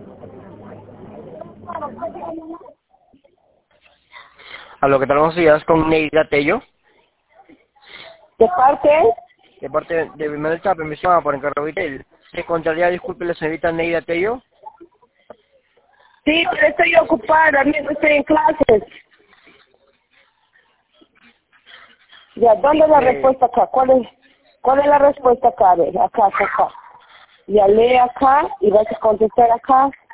Aló, ¿qué tal? Buenos días, con Neida Tello. ¿De parte? De parte de Manuel Chapa, me llama por encargo de Vitel. ¿Se encontraría, disculpe, la señorita Neida Tello? Sí, pero estoy ocupada, mismo estoy en clases. Ya, ¿dónde es la respuesta acá? ¿Cuál es la respuesta acá? A ver, acá. Ya lee acá y vas a contestar acá.